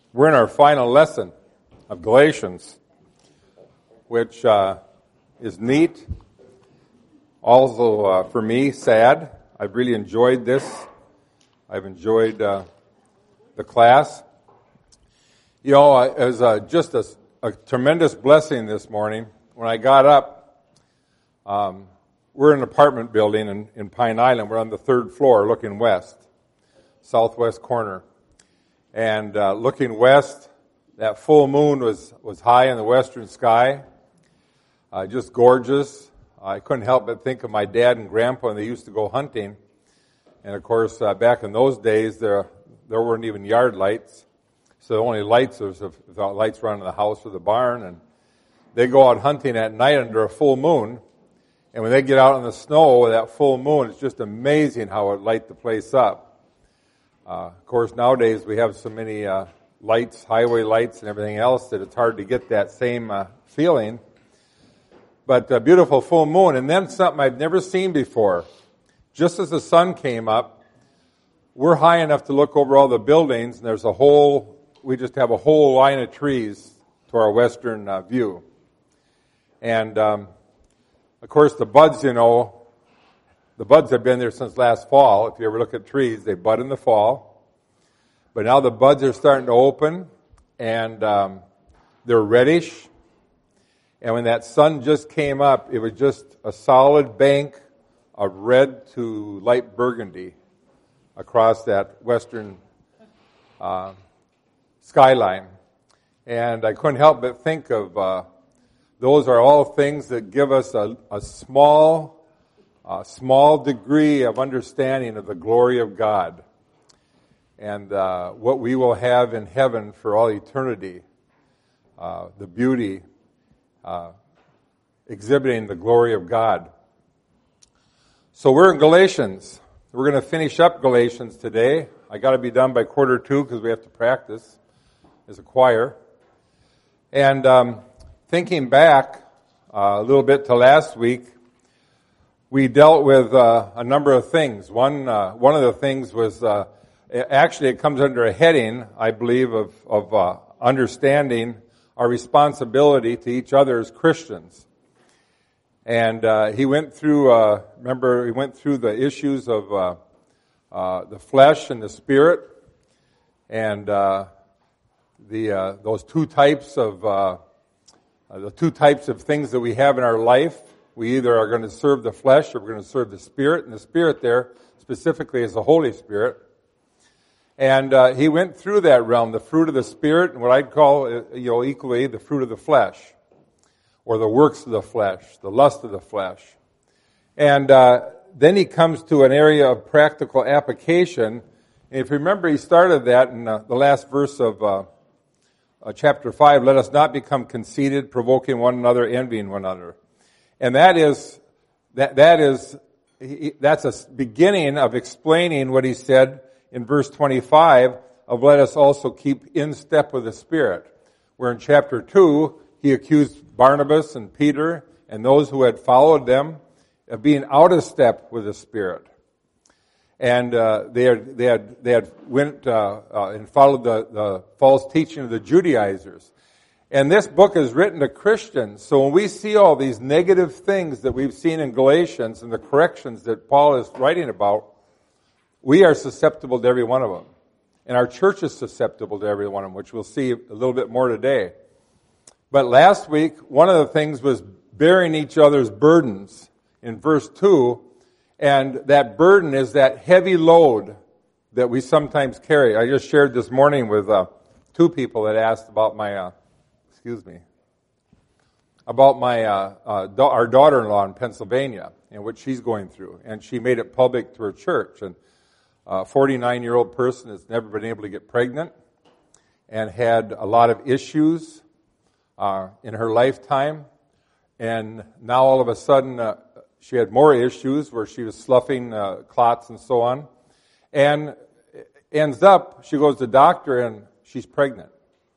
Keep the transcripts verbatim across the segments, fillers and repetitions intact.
We're in our final lesson of Galatians, which uh, is neat. Also, uh, for me, sad. I've really enjoyed this. I've enjoyed uh, the class. You know, it was uh, just a, a tremendous blessing this morning. When I got up, um, we're in an apartment building in, in Pine Island. We're on the third floor looking west, southwest corner. And uh, looking west, that full moon was, was high in the western sky, uh, just gorgeous. I couldn't help but think of my dad and grandpa when they used to go hunting. And of course, uh, back in those days, there there weren't even yard lights. So the only lights was if the lights were on in the house or the barn. And they go out hunting at night under a full moon. And when they get out in the snow with that full moon, it's just amazing how it light the place up. Uh, of course, nowadays we have so many uh, lights, highway lights and everything else that it's hard to get that same uh, feeling. But a beautiful full moon, and then something I've never seen before. Just as the sun came up, we're high enough to look over all the buildings, and there's a whole, we just have a whole line of trees to our western uh, view. And, um, of course, the buds, you know, the buds have been there since last fall. If you ever look at trees, they bud in the fall. But now the buds are starting to open, and um, they're reddish. And when that sun just came up, it was just a solid bank of red to light burgundy across that western uh, skyline. And I couldn't help but think of uh, those are all things that give us a, a small A small degree of understanding of the glory of God and uh, what we will have in heaven for all eternity, uh, the beauty, uh, exhibiting the glory of God. So we're in Galatians. We're going to finish up Galatians today. I got to be done by quarter two because we have to practice as a choir. And um, thinking back uh, a little bit to last week, we dealt with uh, a number of things. One uh, one of the things was, uh, actually it comes under a heading, I believe, of, of uh, understanding our responsibility to each other as Christians. And uh, he went through, uh, remember, he went through the issues of uh, uh, the flesh and the spirit, and uh, the uh, those two types of uh, the two types of things that we have in our life. We either are going to serve the flesh or we're going to serve the Spirit. And the Spirit there specifically is the Holy Spirit. And uh, he went through that realm, the fruit of the Spirit, and what I'd call, you know, equally the fruit of the flesh, or the works of the flesh, the lust of the flesh. And uh, then he comes to an area of practical application. And if you remember, he started that in uh, the last verse of uh, uh, chapter five, let us not become conceited, provoking one another, envying one another. And that is, that, that is, that's a beginning of explaining what he said in verse twenty-five of let us also keep in step with the Spirit. Where in chapter two, he accused Barnabas and Peter and those who had followed them of being out of step with the Spirit. And, uh, they had, they had, they had went, uh, uh, and followed the, the false teaching of the Judaizers. And this book is written to Christians, so when we see all these negative things that we've seen in Galatians and the corrections that Paul is writing about, we are susceptible to every one of them. And our church is susceptible to every one of them, which we'll see a little bit more today. But last week, one of the things was bearing each other's burdens in verse two, and that burden is that heavy load that we sometimes carry. I just shared this morning with uh, two people that asked about my... Uh, Excuse me, about my uh, uh, da- our daughter-in-law in Pennsylvania and what she's going through. And she made it public to her church. And a forty-nine-year-old person has never been able to get pregnant and had a lot of issues uh, in her lifetime. And now all of a sudden uh, she had more issues where she was sloughing uh, clots and so on. And ends up, she goes to the doctor and she's pregnant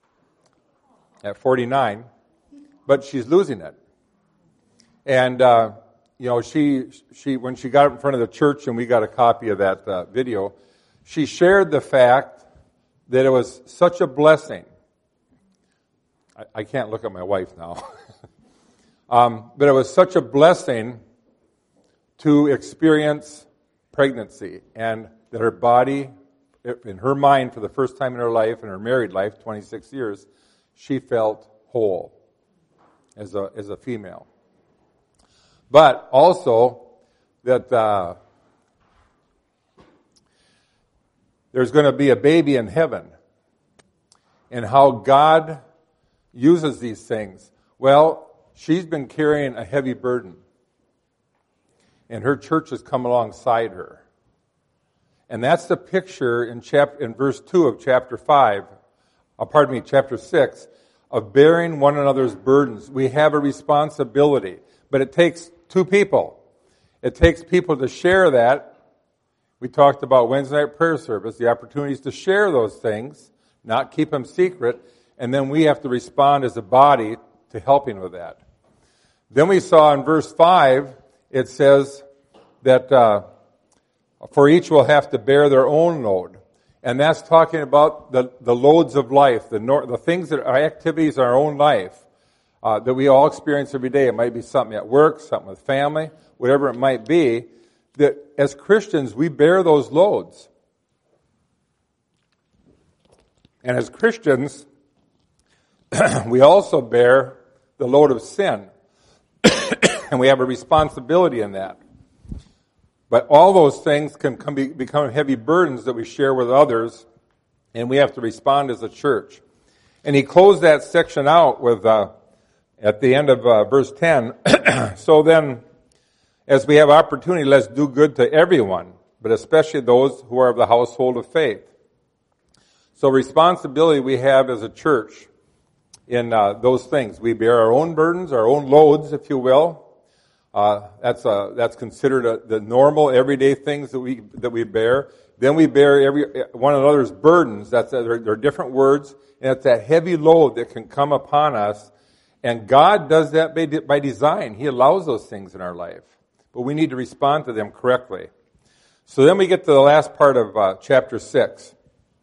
at forty-nine, but she's losing it. And, uh, you know, she, she, when she got up in front of the church and we got a copy of that uh, video, she shared the fact that it was such a blessing. I, I can't look at my wife now. um, but it was such a blessing to experience pregnancy, and that her body, in her mind, for the first time in her life, in her married life, twenty-six years, she felt whole as a as a female. But also that uh, there's going to be a baby in heaven, and how God uses these things. Well, she's been carrying a heavy burden, and her church has come alongside her. And that's the picture in chapter in verse two of chapter five, uh, pardon me, chapter six, of bearing one another's burdens. We have a responsibility, but it takes two people. It takes people to share that. We talked about Wednesday night prayer service, the opportunities to share those things, not keep them secret, and then we have to respond as a body to helping with that. Then we saw in verse five, it says that uh, for each will have to bear their own load. And that's talking about the, the loads of life, the, nor- the things that are activities in our own life uh, that we all experience every day. It might be something at work, something with family, whatever it might be, that as Christians, we bear those loads. And as Christians, we also bear the load of sin. And we have a responsibility in that. But all those things can come be, become heavy burdens that we share with others, and we have to respond as a church. And he closed that section out with, uh, at the end of uh, verse ten, so then, as we have opportunity, let's do good to everyone, but especially those who are of the household of faith. So responsibility we have as a church in uh, those things. We bear our own burdens, our own loads, if you will. Uh, that's uh, that's considered a, the normal, everyday things that we that we bear. Then we bear every one another's burdens. That's uh, they're, they're different words, and it's that heavy load that can come upon us. And God does that by, by design. He allows those things in our life, but we need to respond to them correctly. So then we get to the last part of uh, chapter six,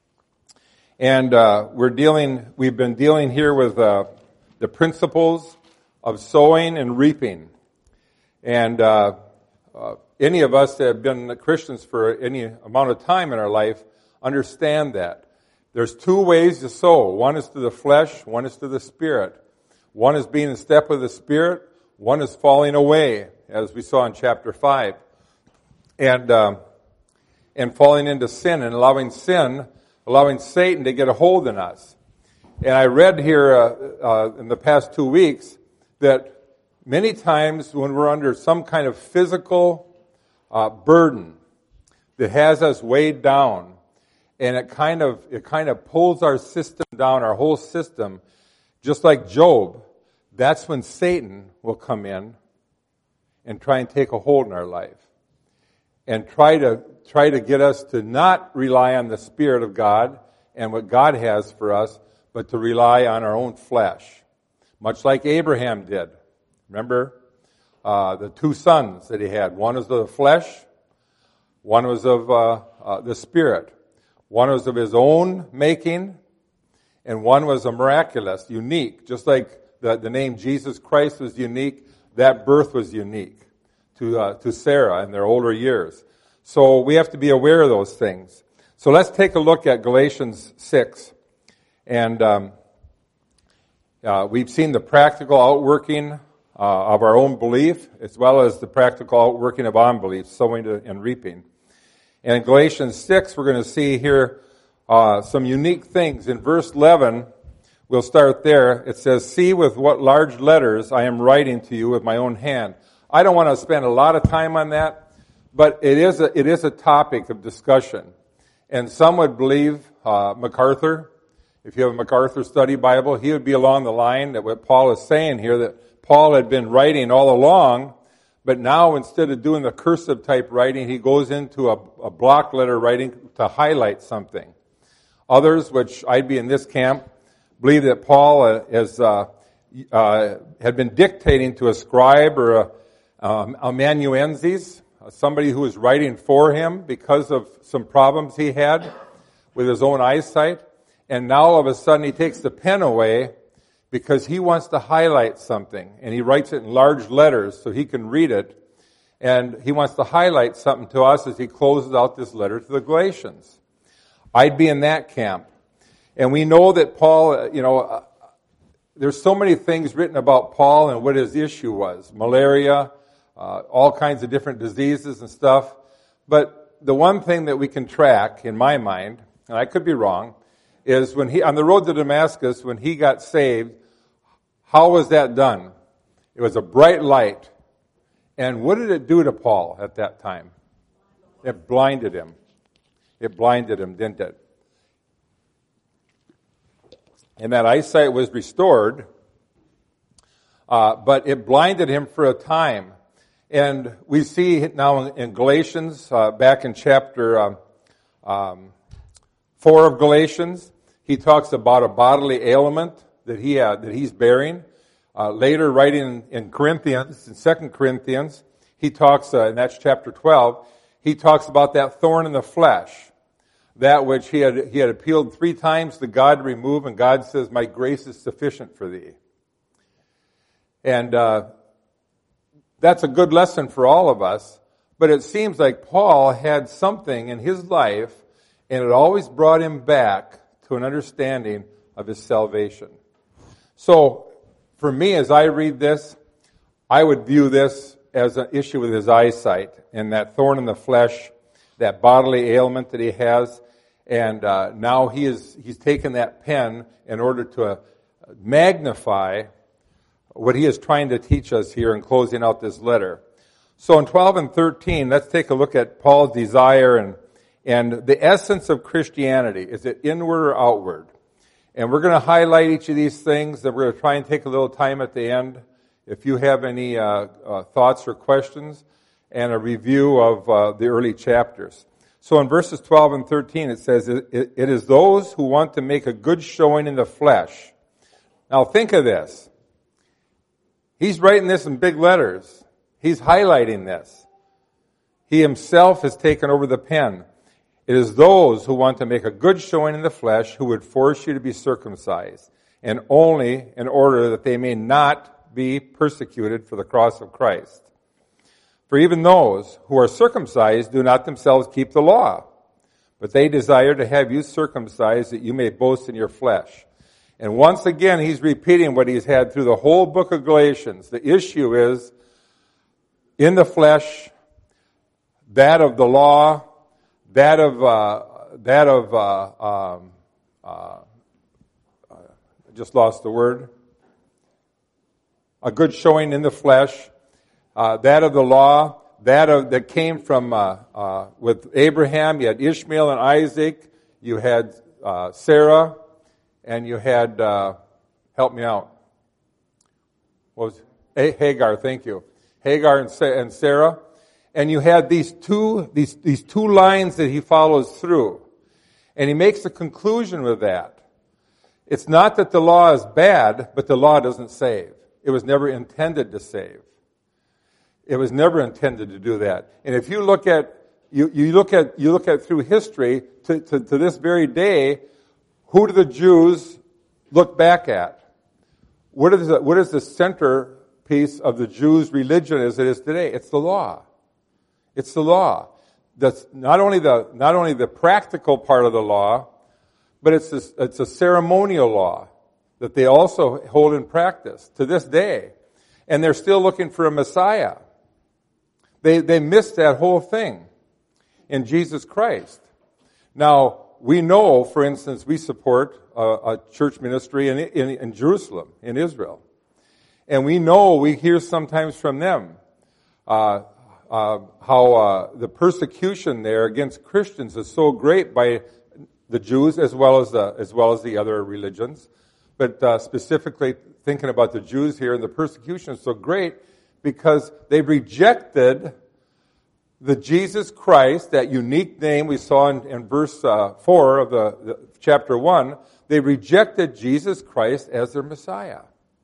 and uh, we're dealing. We've been dealing here with uh, the principles of sowing and reaping. And uh, uh, any of us that have been Christians for any amount of time in our life understand that. There's two ways to sow. One is to the flesh, one is to the spirit. One is being in step with the spirit, one is falling away, as we saw in chapter five. And um, and falling into sin and allowing sin, allowing Satan to get a hold in us. And I read here uh, uh, in the past two weeks that many times when we're under some kind of physical uh, burden that has us weighed down, and it kind of it kind of pulls our system down, our whole system, just like Job, that's when Satan will come in and try and take a hold in our life and try to try to get us to not rely on the Spirit of God and what God has for us, but to rely on our own flesh, much like Abraham did. Remember, uh, the two sons that he had. One was of the flesh, one was of uh, uh, the spirit. One was of his own making, and one was a miraculous, unique. Just like the, the name Jesus Christ was unique, that birth was unique to uh, to Sarah in their older years. So we have to be aware of those things. So let's take a look at Galatians six. And um, uh, we've seen the practical outworking Uh, of our own belief, as well as the practical outworking of unbelief, sowing and reaping. And in Galatians six, we're going to see here uh, some unique things. In verse eleven, we'll start there. It says, "See with what large letters I am writing to you with my own hand." I don't want to spend a lot of time on that, but it is a, it is a topic of discussion. And some would believe uh, MacArthur, if you have a MacArthur study Bible, he would be along the line that what Paul is saying here, that Paul had been writing all along, but now instead of doing the cursive type writing, he goes into a, a block letter writing to highlight something. Others, which I'd be in this camp, believe that Paul uh, is, uh, uh, had been dictating to a scribe or a, um, amanuensis, somebody who was writing for him because of some problems he had with his own eyesight. And now all of a sudden he takes the pen away because he wants to highlight something. And he writes it in large letters so he can read it. And he wants to highlight something to us as he closes out this letter to the Galatians. I'd be in that camp. And we know that Paul, you know, uh, there's so many things written about Paul and what his issue was. Malaria, uh, all kinds of different diseases and stuff. But the one thing that we can track, in my mind, and I could be wrong, is when he, on the road to Damascus, when he got saved, how was that done? It was a bright light. And what did it do to Paul at that time? It blinded him. It blinded him, didn't it? And that eyesight was restored, uh, but it blinded him for a time. And we see now in Galatians, uh, back in chapter um, um, four of Galatians, he talks about a bodily ailment that he had, that he's bearing. Uh, later, writing in, in Corinthians, in Second Corinthians, he talks, uh, and that's chapter twelve, he talks about that thorn in the flesh, that which he had he had appealed three times to God to remove, and God says, "My grace is sufficient for thee." And uh, that's a good lesson for all of us. But it seems like Paul had something in his life, and it always brought him back to an understanding of his salvation. So, for me, as I read this, I would view this as an issue with his eyesight and that thorn in the flesh, that bodily ailment that he has. And uh, now he is he's taken that pen in order to uh, magnify what he is trying to teach us here in closing out this letter. So in twelve and thirteen, let's take a look at Paul's desire and and the essence of Christianity. Is it inward or outward? And we're going to highlight each of these things, and we're going to try and take a little time at the end. If you have any uh, uh, thoughts or questions, and a review of uh, the early chapters. So in verses twelve and thirteen, it says, it, it is those who want to make a good showing in the flesh. Now think of this. He's writing this in big letters. He's highlighting this. He himself has taken over the pen. It is those who want to make a good showing in the flesh who would force you to be circumcised, and only in order that they may not be persecuted for the cross of Christ. For even those who are circumcised do not themselves keep the law, but they desire to have you circumcised that you may boast in your flesh. And once again, he's repeating what he's had through the whole book of Galatians. The issue is in the flesh, that of the law, that of uh, that of uh, um, uh, I just lost the word. A good showing in the flesh, uh, that of the law, that of that came from uh, uh, with Abraham. You had Ishmael and Isaac. You had uh, Sarah, and you had uh, help me out. What was it? Hagar? Thank you, Hagar and Sarah. And you had these two these these two lines that he follows through, and he makes a conclusion with that. It's not that the law is bad, but the law doesn't save. It was never intended to save. It was never intended to do that. And if you look at you, you look at you look at through history to, to, to this very day, who do the Jews look back at? What is the, what is the centerpiece of the Jews' religion as it is today? It's the law. It's the law. That's not only the not only the practical part of the law, but it's a, it's a ceremonial law that they also hold in practice to this day. And they're still looking for a Messiah. They they missed that whole thing in Jesus Christ. Now, we know, for instance, we support a, a church ministry in, in, in Jerusalem, in Israel. And we know, we hear sometimes from them uh, uh, how uh, the persecution there against Christians is so great by the Jews as well as the, as well as the other religions. But uh, specifically thinking about the Jews here, and the persecution is so great because they rejected the Jesus Christ, that unique name we saw in, in verse uh, four of the, the chapter one. They rejected Jesus Christ as their Messiah.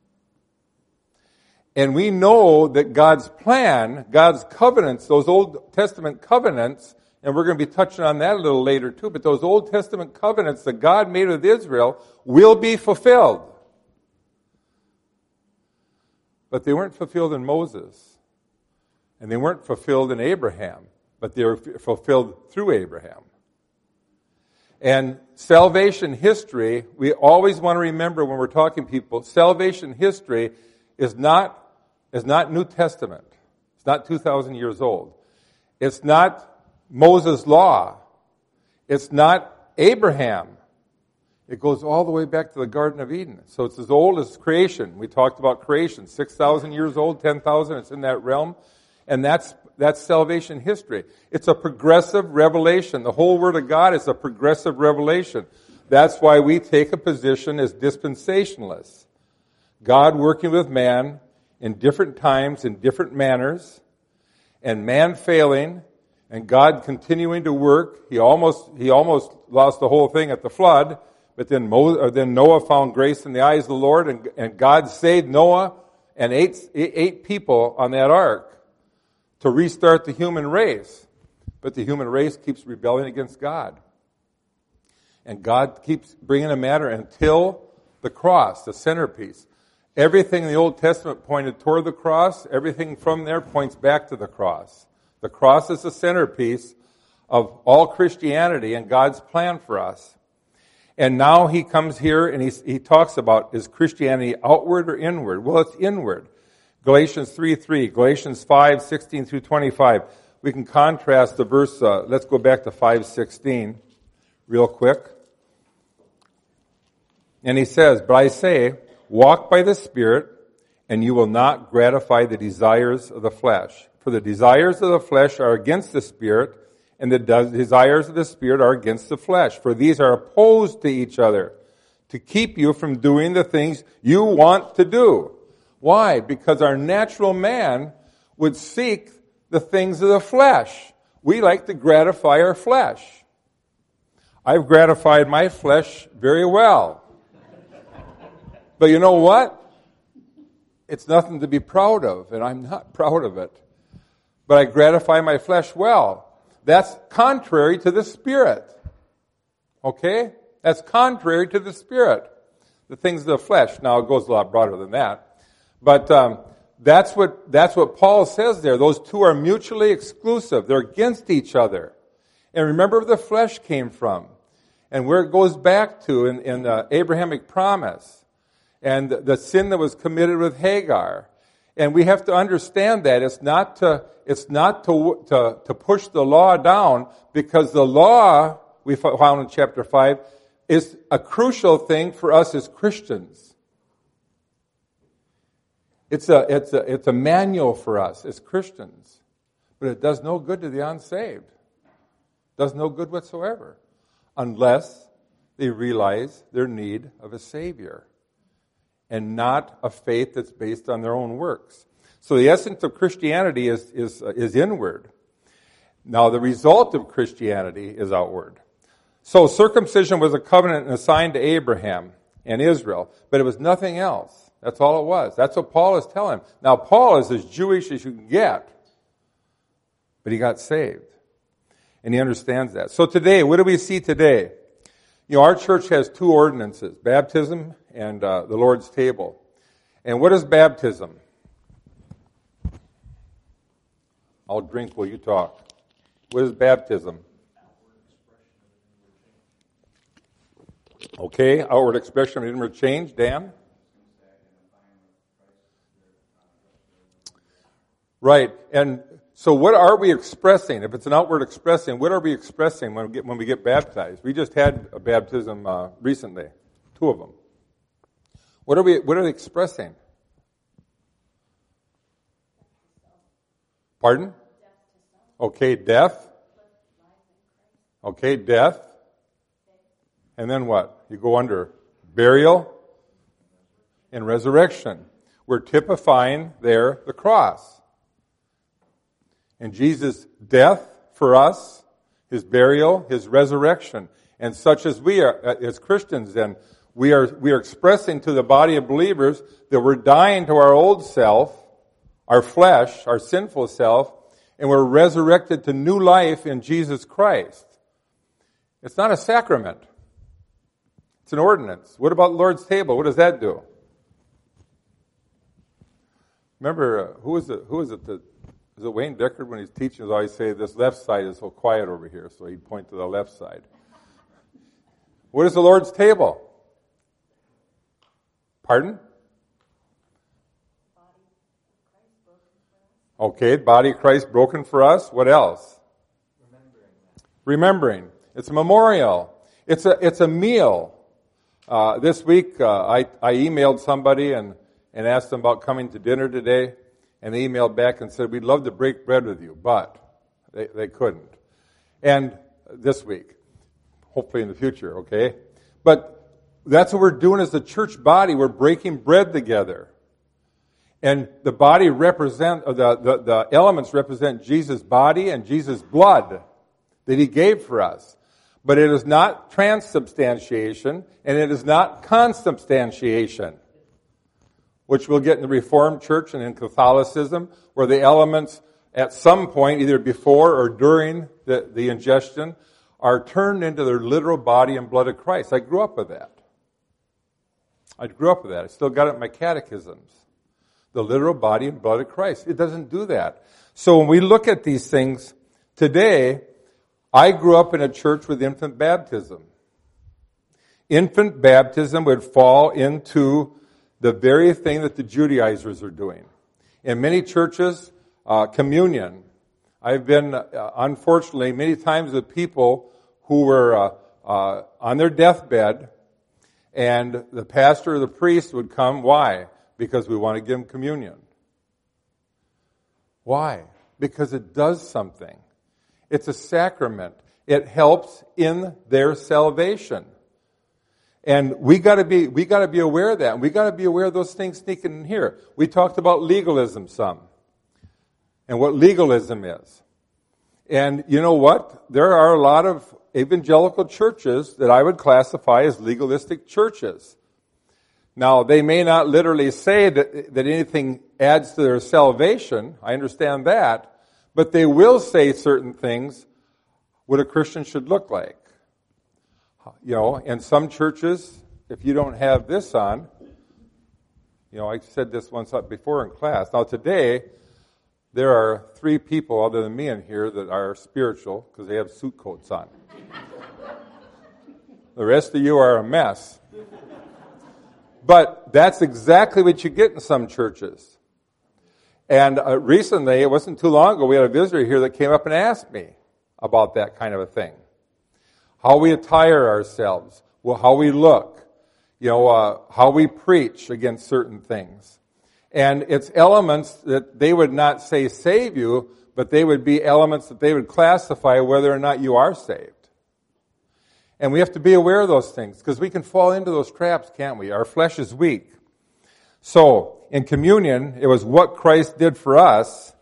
And we know that God's plan, God's covenants, those Old Testament covenants, And we're going to be touching on that a little later too. But those Old Testament covenants that God made with Israel will be fulfilled. But they weren't fulfilled in Moses. And they weren't fulfilled in Abraham. But they were fulfilled through Abraham. And salvation history, we always want to remember when we're talking to people, salvation history is not, is not New Testament. It's not two thousand years old. It's not Moses' law. It's not Abraham. It goes all the way back to the Garden of Eden. So it's as old as creation. We talked about creation. six thousand years old, ten thousand, it's in that realm. And that's that's salvation history. It's a progressive revelation. The whole Word of God is a progressive revelation. That's why we take a position as dispensationalists. God working with man in different times, in different manners, and man failing, and God continuing to work. He almost he almost lost the whole thing at the flood, but then Mo, or then Noah found grace in the eyes of the Lord, and, and God saved Noah and eight, eight people on that ark to restart the human race. But the human race keeps rebelling against God. And God keeps bringing a matter until the cross, the centerpiece. Everything in the Old Testament pointed toward the cross. Everything from there points back to the cross. The cross is the centerpiece of all Christianity and God's plan for us. And now he comes here and he, he talks about, is Christianity outward or inward? Well, it's inward. Galatians three three, Galatians five sixteen through twenty-five. We can contrast the verse, uh, let's go back to five sixteen real quick. And he says, but I say, walk by the Spirit, and you will not gratify the desires of the flesh. For the desires of the flesh are against the Spirit, and the desires of the Spirit are against the flesh. For these are opposed to each other, to keep you from doing the things you want to do. Why? Because our natural man would seek the things of the flesh. We like to gratify our flesh. I've gratified my flesh very well. But you know what? It's nothing to be proud of, and I'm not proud of it. But I gratify my flesh well. That's contrary to the Spirit. Okay? That's contrary to the Spirit. The things of the flesh. Now, it goes a lot broader than that. But um, that's what that's what Paul says there. Those two are mutually exclusive. They're against each other. And remember where the flesh came from. And where it goes back to in, in the Abrahamic promise. And the, the sin that was committed with Hagar. And we have to understand that. It's not to it's not to to, to push the law down, because the law, we found in chapter five, is a crucial thing for us as Christians. It's a, it's a, it's a manual for us as Christians, but it does no good to the unsaved. It does no good whatsoever, unless they realize their need of a Savior and not a faith that's based on their own works. So the essence of Christianity is, is, uh, is inward. Now the result of Christianity is outward. So circumcision was a covenant assigned to Abraham and Israel, but it was nothing else. That's all it was. That's what Paul is telling him. Now, Paul is as Jewish as you can get, but he got saved. And he understands that. So today, what do we see today? You know, our church has two ordinances, baptism and uh, the Lord's table. And what is baptism? I'll drink while you talk. What is baptism? Okay, outward expression of inward change. Dan? Right, and so what are we expressing? If it's an outward expressing, what are we expressing when we get, when we get baptized? We just had a baptism uh, recently, two of them. What are we? What are they expressing? Pardon? Okay, death. Okay, death. And then what? You go under burial and resurrection. We're typifying there the cross. And Jesus' death for us, his burial, his resurrection. And such as we are, as Christians then, we are, we are expressing to the body of believers that we're dying to our old self, our flesh, our sinful self, and we're resurrected to new life in Jesus Christ. It's not a sacrament. It's an ordinance. What about the Lord's table? What does that do? Remember, uh, who is it? Who is it that, is it Wayne Deckard when he's teaching, he always say, this left side is so quiet over here, so he'd point to the left side. What is the Lord's table? Pardon? Okay, body of Christ broken for us. What else? Remembering. Remembering. It's a memorial. It's a it's a meal. Uh, this week, uh, I I emailed somebody and and asked them about coming to dinner today, and they emailed back and said, we'd love to break bread with you, but they they couldn't. And this week, hopefully in the future, okay? But that's what we're doing as a church body. We're breaking bread together. And the body represent, the, the, the elements represent Jesus' body and Jesus' blood that he gave for us. But it is not transubstantiation, and it is not consubstantiation, which we'll get in the Reformed Church and in Catholicism, where the elements at some point, either before or during the, the ingestion, are turned into the literal body and blood of Christ. I grew up with that. I grew up with that. I still got it in my catechisms. The literal body and blood of Christ. It doesn't do that. So when we look at these things today, I grew up in a church with infant baptism. Infant baptism would fall into the very thing that the Judaizers are doing. In many churches, uh, communion. I've been, uh, unfortunately, many times with people who were uh, uh, on their deathbed, and the pastor or the priest would come. Why? Because we want to give them communion. Why? Because it does something. It's a sacrament. It helps in their salvation. And we got to be we got to be aware of that. And we got to be aware of those things sneaking in here. We talked about legalism some. And what legalism is. And you know what? There are a lot of evangelical churches that I would classify as legalistic churches. Now, they may not literally say that, that anything adds to their salvation. I understand that. But they will say certain things, what a Christian should look like. You know, in some churches, if you don't have this on, you know, I said this once before in class. Now, today, there are three people other than me in here that are spiritual because they have suit coats on. The rest of you are a mess. But that's exactly what you get in some churches. And uh, recently, it wasn't too long ago, we had a visitor here that came up and asked me about that kind of a thing. How we attire ourselves, well, how we look, you know, uh, how we preach against certain things. And it's elements that they would not say save you, but they would be elements that they would classify whether or not you are saved. And we have to be aware of those things, because we can fall into those traps, can't we? Our flesh is weak. So, in communion, it was what Christ did for us.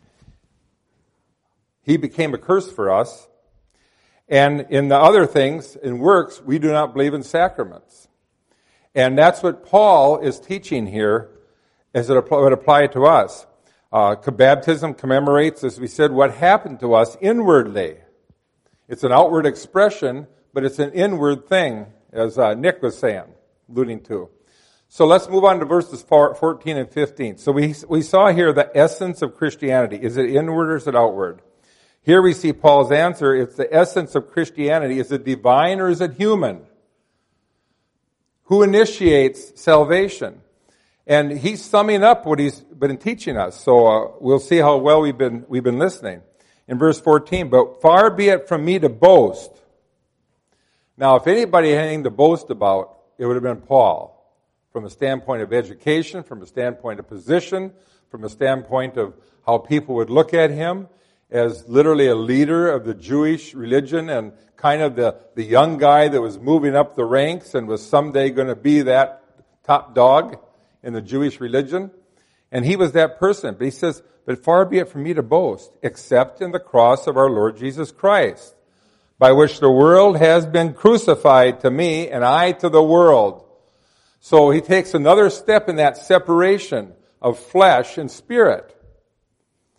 He became a curse for us. And in the other things, in works, we do not believe in sacraments. And that's what Paul is teaching here, as it would apply to us. Uh, baptism commemorates, as we said, what happened to us inwardly. It's an outward expression, but it's an inward thing, as uh, Nick was saying, alluding to. So let's move on to verses fourteen and fifteen. So we we saw here the essence of Christianity. Is it inward or is it outward? Here we see Paul's answer. It's the essence of Christianity. Is it divine or is it human? Who initiates salvation? And he's summing up what he's been teaching us. So uh, we'll see how well we've been we've been listening. In verse fourteen, but far be it from me to boast. Now, if anybody had anything to boast about, it would have been Paul. From a standpoint of education, from a standpoint of position, from a standpoint of how people would look at him as literally a leader of the Jewish religion and kind of the, the young guy that was moving up the ranks and was someday going to be that top dog in the Jewish religion. And he was that person. But he says, but far be it from me to boast, except in the cross of our Lord Jesus Christ, by which the world has been crucified to me and I to the world. So he takes another step in that separation of flesh and spirit.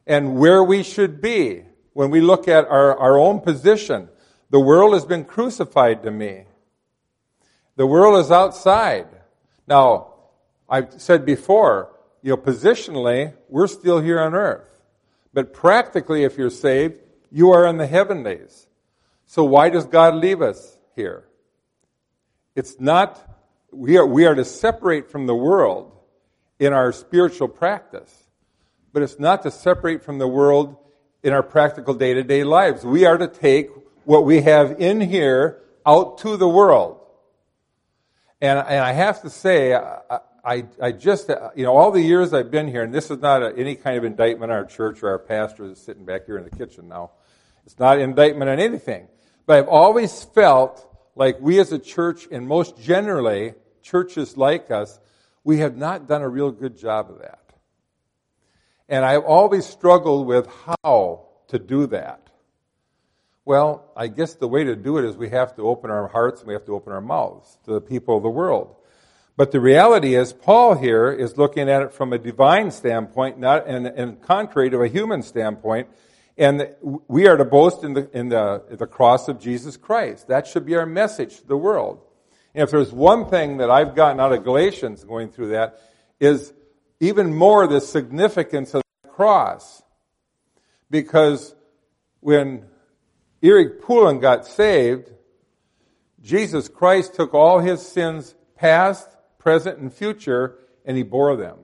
and where we should be when we look at our, our own position. The world has been crucified to me. The world is outside. Now, I've said before, you know, positionally, we're still here on earth. But practically, if you're saved, you are in the heavenlies. So why does God leave us here? It's not, we are, we are to separate from the world in our spiritual practice. But it's not to separate from the world in our practical day-to-day lives. We are to take what we have in here out to the world. And, and I have to say, I, I, I just, you know, all the years I've been here, and this is not a, any kind of indictment on our church or our pastor that's sitting back here in the kitchen now. It's not an indictment on anything. But I've always felt like we as a church, and most generally, churches like us, we have not done a real good job of that. And I've always struggled with how to do that. Well, I guess the way to do it is we have to open our hearts and we have to open our mouths to the people of the world. But the reality is, Paul here is looking at it from a divine standpoint, not and, and contrary to a human standpoint. And we are to boast in the in the the cross of Jesus Christ. That should be our message to the world. And if there's one thing that I've gotten out of Galatians going through that, is even more the significance of the cross. Because when Eric Poulin got saved, Jesus Christ took all his sins past, present, and future, and he bore them.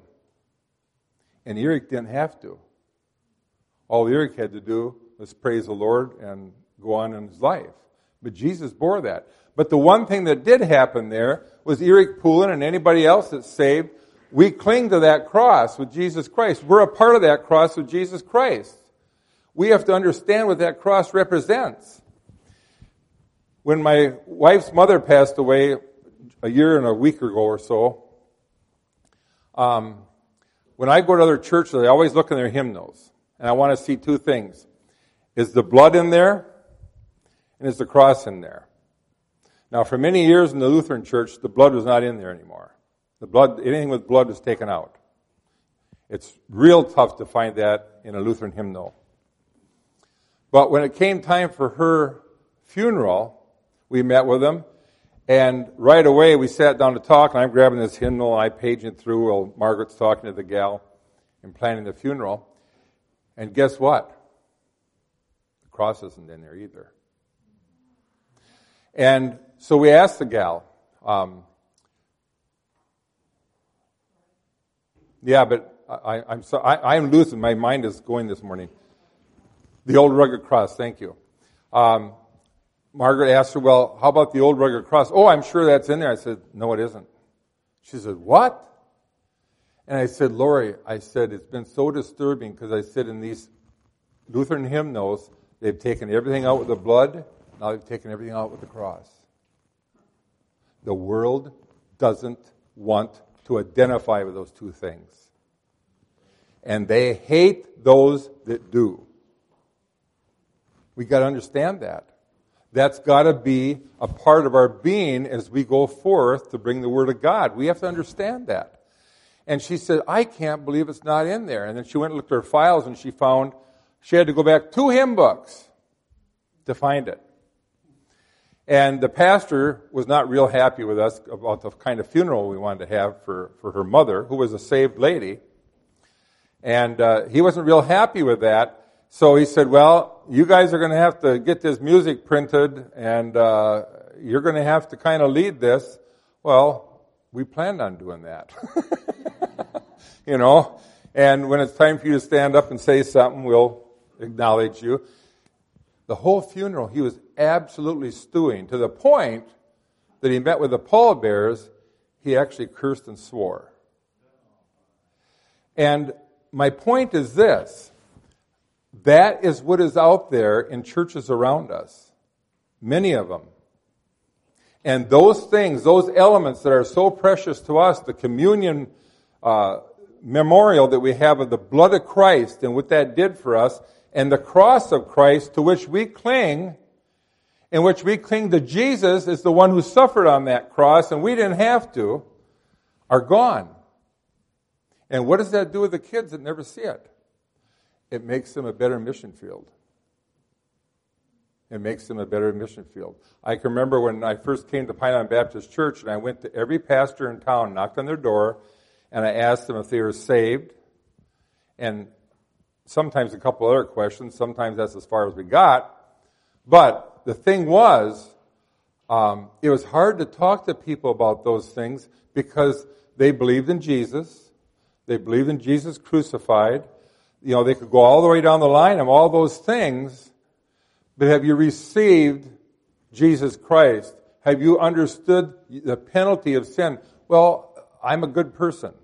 And Eric didn't have to. All Eric had to do was praise the Lord and go on in his life. But Jesus bore that. But the one thing that did happen there was Eric Poulin and anybody else that's saved, we cling to that cross with Jesus Christ. We're a part of that cross with Jesus Christ. We have to understand what that cross represents. When my wife's mother passed away a year and a week ago or so, um, when I go to other churches, I always look in their hymnals. And I want to see two things. Is the blood in there? And is the cross in there? Now, for many years in the Lutheran Church, the blood was not in there anymore. The blood, anything with blood was taken out. It's real tough to find that in a Lutheran hymnal. But when it came time for her funeral, we met with them, and right away we sat down to talk, and I'm grabbing this hymnal, and I page it through while Margaret's talking to the gal and planning the funeral. And guess what? The cross isn't in there either. And so we asked the gal, um, yeah, but I, I'm so I, I'm losing. My mind is going this morning. The old rugged cross, thank you. Um, Margaret asked her, well, how about the old rugged cross? Oh, I'm sure that's in there. I said, no, it isn't. She said, what? And I said, Lori, I said, it's been so disturbing because I said in these Lutheran hymnals, they've taken everything out with the blood, now they've taken everything out with the cross. The world doesn't want to identify with those two things. And they hate those that do. We got to understand that. That's got to be a part of our being as we go forth to bring the Word of God. We have to understand that. And she said, I can't believe it's not in there. And then she went and looked at her files and she found she had to go back two hymn books to find it. And the pastor was not real happy with us about the kind of funeral we wanted to have for, for her mother, who was a saved lady. And uh, he wasn't real happy with that. So he said, well, you guys are going to have to get this music printed, and uh, you're going to have to kind of lead this. Well, we planned on doing that. You know, and when it's time for you to stand up and say something, we'll acknowledge you. The whole funeral, he was absolutely stewing, to the point that he met with the pallbearers, he actually cursed and swore. And my point is this. That is what is out there in churches around us. Many of them. And those things, those elements that are so precious to us, the communion uh, memorial that we have of the blood of Christ and what that did for us, and the cross of Christ to which we cling, in which we cling to Jesus as the one who suffered on that cross, and we didn't have to, are gone. And what does that do with the kids that never see it? it makes them a better mission field. It makes them a better mission field. I can remember when I first came to Pine Island Baptist Church, and I went to every pastor in town, knocked on their door, and I asked them if they were saved, and sometimes a couple other questions. Sometimes that's as far as we got. But the thing was, um, it was hard to talk to people about those things because they believed in Jesus. They believed in Jesus crucified. You know, they could go all the way down the line of all those things. But have you received Jesus Christ? Have you understood the penalty of sin? Well, I'm a good person.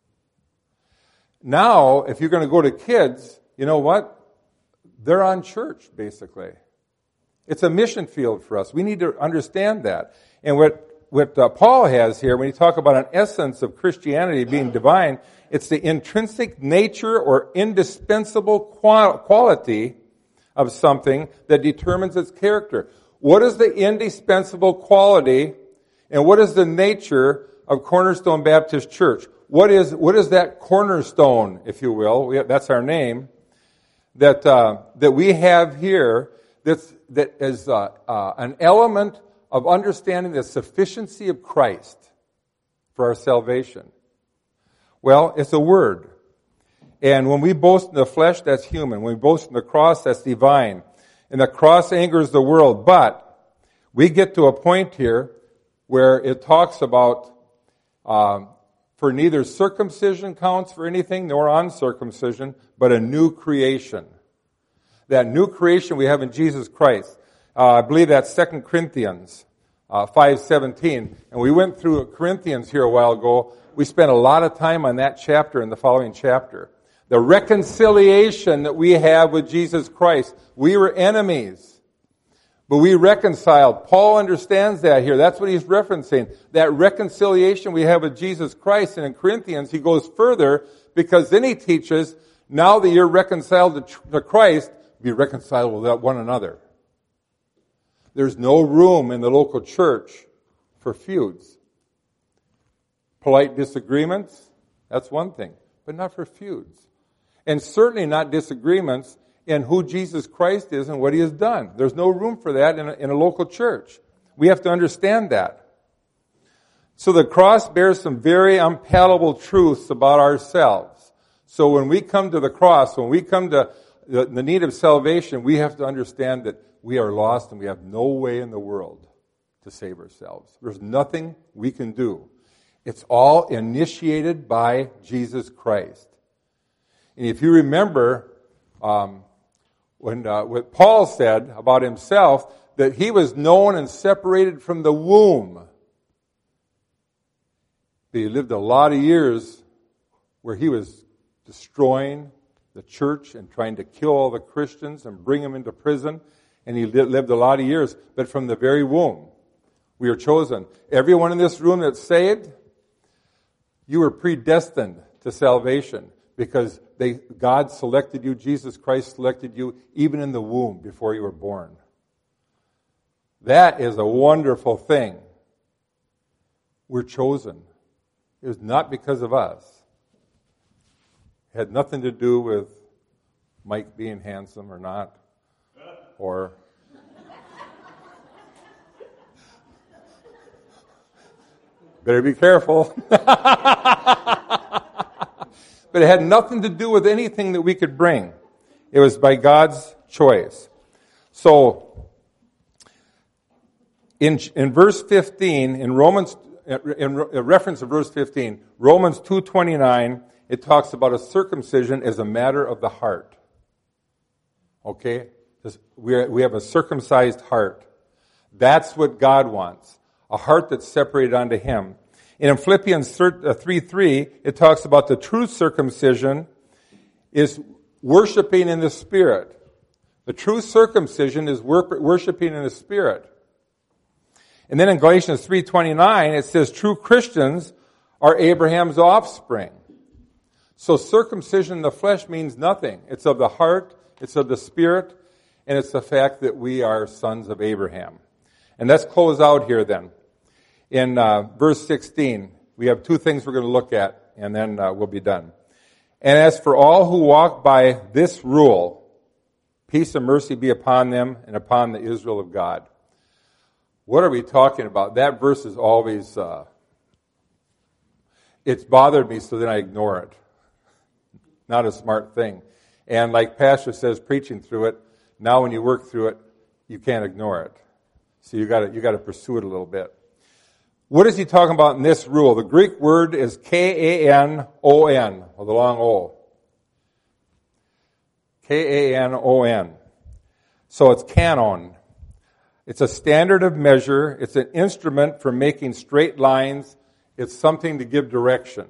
Now, if you're going to go to kids, you know what? They're on church, basically. It's a mission field for us. We need to understand that. And what, what uh, Paul has here, when he talks about an essence of Christianity being divine, it's the intrinsic nature or indispensable qual- quality of something that determines its character. What is the indispensable quality and what is the nature of Cornerstone Baptist Church? What is what is that cornerstone, if you will? We have, that's our name. That uh, that we have here. That's that is uh, uh, an element of understanding the sufficiency of Christ for our salvation. Well, it's a word, and when we boast in the flesh, that's human. When we boast in the cross, that's divine. And the cross angers the world, but we get to a point here where it talks about. Um, For neither circumcision counts for anything nor uncircumcision, but a new creation. That new creation we have in Jesus Christ. Uh, I believe that's Second Corinthians uh, five seventeen. And we went through Corinthians here a while ago. We spent a lot of time on that chapter in the following chapter. The reconciliation that we have with Jesus Christ. We were enemies. But we reconciled. Paul understands that here. That's what he's referencing. That reconciliation we have with Jesus Christ. And in Corinthians, he goes further because then he teaches, now that you're reconciled to Christ, be reconciled with one another. There's no room in the local church for feuds. Polite disagreements, that's one thing, but not for feuds. And certainly not disagreements in who Jesus Christ is and what he has done. There's no room for that in a, in a local church. We have to understand that. So the cross bears some very unpalatable truths about ourselves. So when we come to the cross, when we come to the, the need of salvation, we have to understand that we are lost and we have no way in the world to save ourselves. There's nothing we can do. It's all initiated by Jesus Christ. And if you remember, um, When uh, what Paul said about himself, that he was known and separated from the womb. But he lived a lot of years where he was destroying the church and trying to kill all the Christians and bring them into prison. And he lived a lot of years, but from the very womb, we are chosen. Everyone in this room that's saved, you were predestined to salvation. Because they, God selected you, Jesus Christ selected you, even in the womb before you were born. That is a wonderful thing. We're chosen. It was not because of us. It had nothing to do with Mike being handsome or not. Or better be careful. But it had nothing to do with anything that we could bring. It was by God's choice. So, in in verse fifteen, in Romans, in reference to verse fifteen, Romans two twenty-nine, it talks about a circumcision as a matter of the heart. Okay? We have a circumcised heart. That's what God wants. A heart that's separated unto Him. And in Philippians three three, it talks about the true circumcision is worshiping in the Spirit. The true circumcision is worshiping in the Spirit. And then in Galatians three twenty-nine, it says true Christians are Abraham's offspring. So circumcision in the flesh means nothing. It's of the heart, it's of the Spirit, and it's the fact that we are sons of Abraham. And let's close out here then. In uh, verse sixteen, we have two things we're going to look at, and then uh, we'll be done. And as for all who walk by this rule, peace and mercy be upon them and upon the Israel of God. What are we talking about? That verse is always, uh, it's bothered me, so then I ignore it. Not a smart thing. And like Pastor says, preaching through it, now when you work through it, you can't ignore it. So you got to you got to pursue it a little bit. What is he talking about in this rule? The Greek word is K A N O N, with a long O. K A N O N. So it's canon. It's a standard of measure. It's an instrument for making straight lines. It's something to give direction.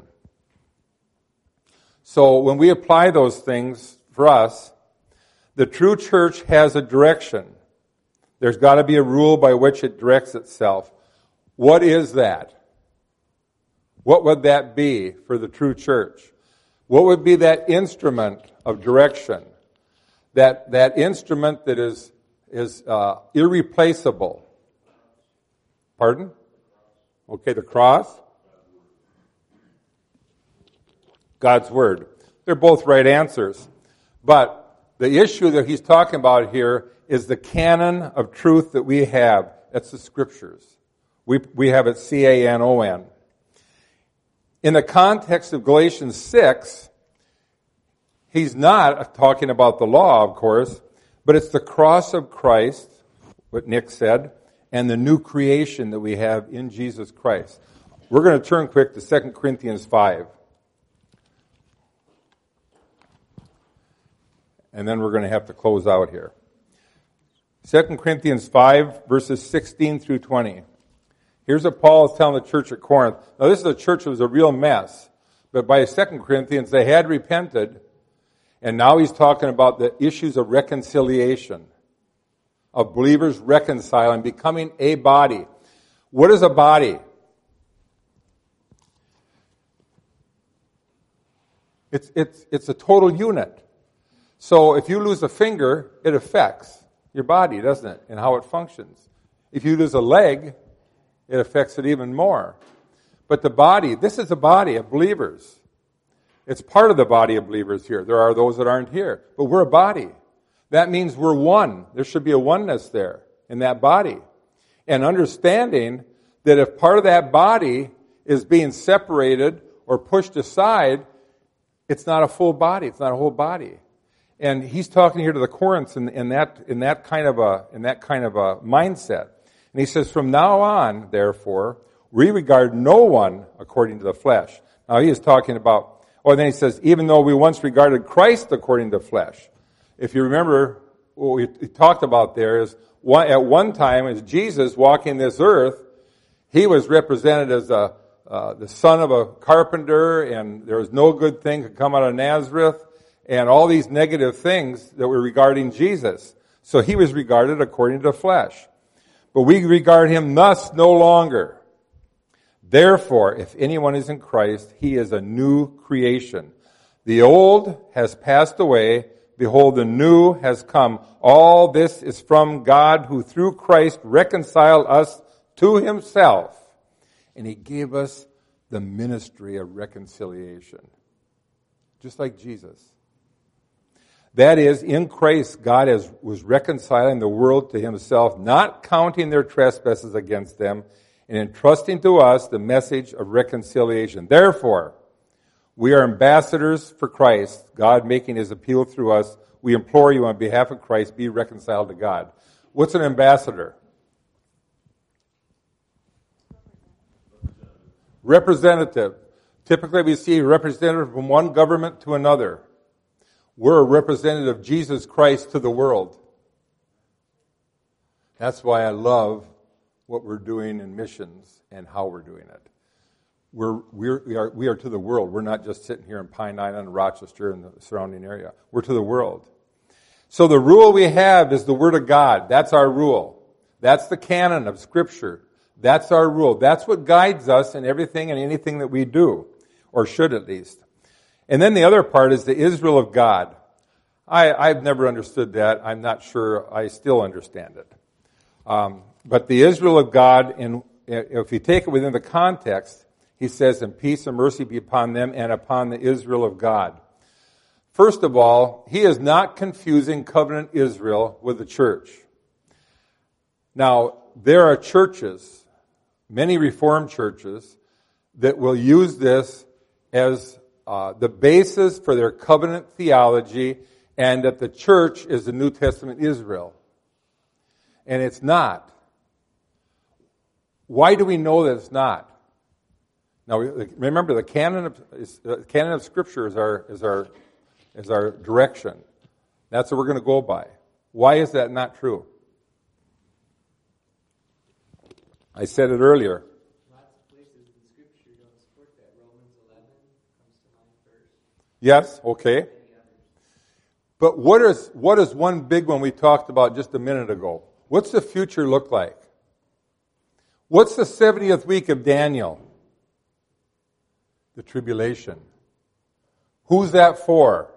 So when we apply those things for us, the true church has a direction. There's got to be a rule by which it directs itself. What is that? What would that be for the true church? What would be that instrument of direction? That that instrument that is is uh, irreplaceable. Pardon? Okay, the cross. God's Word. They're both right answers. But the issue that he's talking about here is the canon of truth that we have. That's the Scriptures. We we have it C A N O N. In the context of Galatians six, he's not talking about the law, of course, but it's the cross of Christ, what Nick said, and the new creation that we have in Jesus Christ. We're going to turn quick to Second Corinthians five. And then we're going to have to close out here. Second Corinthians five, verses sixteen through twenty. Here's what Paul is telling the church at Corinth. Now, this is a church that was a real mess. But by Second Corinthians, they had repented. And now he's talking about the issues of reconciliation, of believers reconciling, becoming a body. What is a body? It's, it's, it's a total unit. So if you lose a finger, it affects your body, doesn't it, and how it functions. If you lose a leg, it affects it even more. But the body, this is a body of believers. It's part of the body of believers here. There are those that aren't here. But we're a body. That means we're one. There should be a oneness there in that body. And understanding that if part of that body is being separated or pushed aside, it's not a full body. It's not a whole body. And he's talking here to the Corinthians in, in that in that kind of a in that kind of a mindset. And he says, from now on, therefore, we regard no one according to the flesh. Now he is talking about, or then he says, even though we once regarded Christ according to the flesh. If you remember, what we talked about there is, one, at one time, as Jesus walking this earth, he was represented as a, uh, the son of a carpenter, and there was no good thing could come out of Nazareth, and all these negative things that were regarding Jesus. So he was regarded according to the flesh. But we regard him thus no longer. Therefore, if anyone is in Christ, he is a new creation. The old has passed away. Behold, the new has come. All this is from God, who through Christ reconciled us to himself. And he gave us the ministry of reconciliation. Just like Jesus. That is, in Christ, God has, was reconciling the world to himself, not counting their trespasses against them, and entrusting to us the message of reconciliation. Therefore, we are ambassadors for Christ, God making his appeal through us. We implore you on behalf of Christ, be reconciled to God. What's an ambassador? Representative. Typically we see a representative from one government to another. We're a representative of Jesus Christ to the world. That's why I love what we're doing in missions and how we're doing it. We're, we're, we, are, we are to the world. We're not just sitting here in Pine Island, Rochester, and the surrounding area. We're to the world. So the rule we have is the Word of God. That's our rule. That's the canon of Scripture. That's our rule. That's what guides us in everything and anything that we do, or should at least. And then the other part is the Israel of God. I, I've never understood that. I'm not sure I still understand it. Um, but the Israel of God, in, if you take it within the context, he says, and peace and mercy be upon them and upon the Israel of God. First of all, he is not confusing covenant Israel with the church. Now, there are churches, many Reformed churches, that will use this as uh, the basis for their covenant theology, and that the church is the New Testament Israel. And it's not. Why do we know that it's not? Now, remember, the canon of, the canon of Scripture is our, is our, is our direction. That's what we're going to go by. Why is that not true? I said it earlier. Lots of places in Scripture don't support that. Romans eleven comes to mind first. Yes, okay. But what is what is one big one we talked about just a minute ago? What's the future look like? What's the seventieth week of Daniel? The tribulation. Who's that for?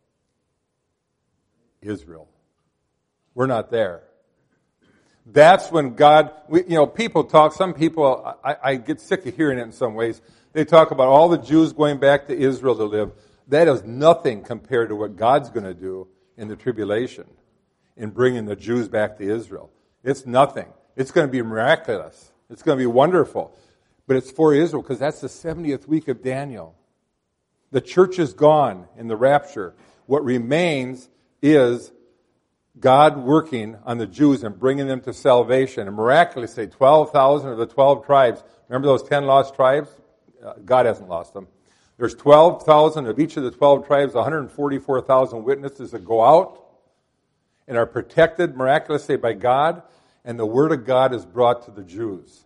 Israel. We're not there. That's when God, we, you know, people talk, some people, I, I get sick of hearing it in some ways. They talk about all the Jews going back to Israel to live. That is nothing compared to what God's going to do in the tribulation, in bringing the Jews back to Israel. It's nothing. It's going to be miraculous. It's going to be wonderful. But it's for Israel because that's the seventieth week of Daniel. The church is gone in the rapture. What remains is God working on the Jews and bringing them to salvation. And miraculously, twelve thousand of the twelve tribes, remember those ten lost tribes? Uh, God hasn't lost them. There's twelve thousand of each of the twelve tribes, one hundred forty-four thousand witnesses that go out and are protected miraculously by God, and the word of God is brought to the Jews.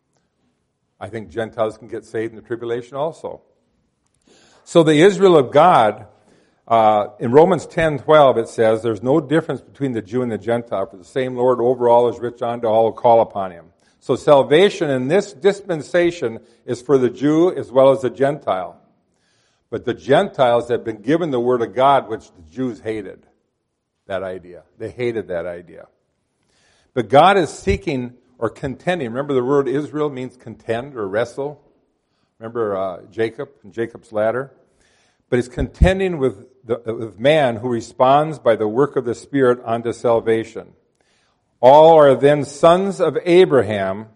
I think Gentiles can get saved in the tribulation also. So the Israel of God, uh, in Romans ten twelve, it says, there's no difference between the Jew and the Gentile, for the same Lord over all is rich unto all who call upon him. So salvation in this dispensation is for the Jew as well as the Gentile. But the Gentiles have been given the word of God, which the Jews hated that idea. They hated that idea. But God is seeking or contending. Remember the word Israel means contend or wrestle. Remember uh, Jacob and Jacob's ladder? But he's contending with, the, with man who responds by the work of the Spirit unto salvation. All are then sons of Abraham,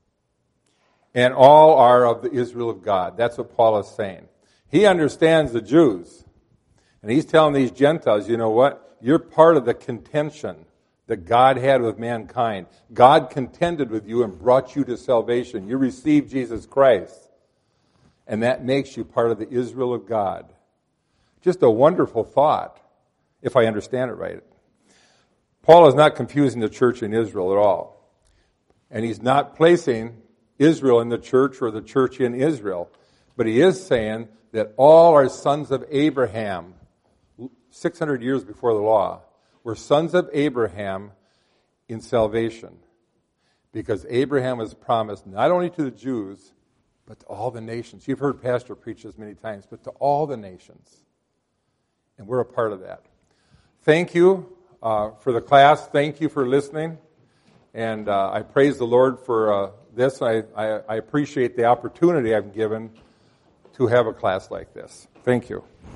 and all are of the Israel of God. That's what Paul is saying. He understands the Jews. And he's telling these Gentiles, you know what? You're part of the contention that God had with mankind. God contended with you and brought you to salvation. You received Jesus Christ. And that makes you part of the Israel of God. Just a wonderful thought, if I understand it right. Paul is not confusing the church in Israel at all. And he's not placing Israel in the church or the church in Israel. But he is saying that all are sons of Abraham, six hundred years before the law, were sons of Abraham in salvation. Because Abraham was promised not only to the Jews, but to all the nations. You've heard Pastor preach this many times, but to all the nations. And we're a part of that. Thank you uh, for the class. Thank you for listening. And uh, I praise the Lord for uh, this. I, I, I appreciate the opportunity I've given to have a class like this. Thank you.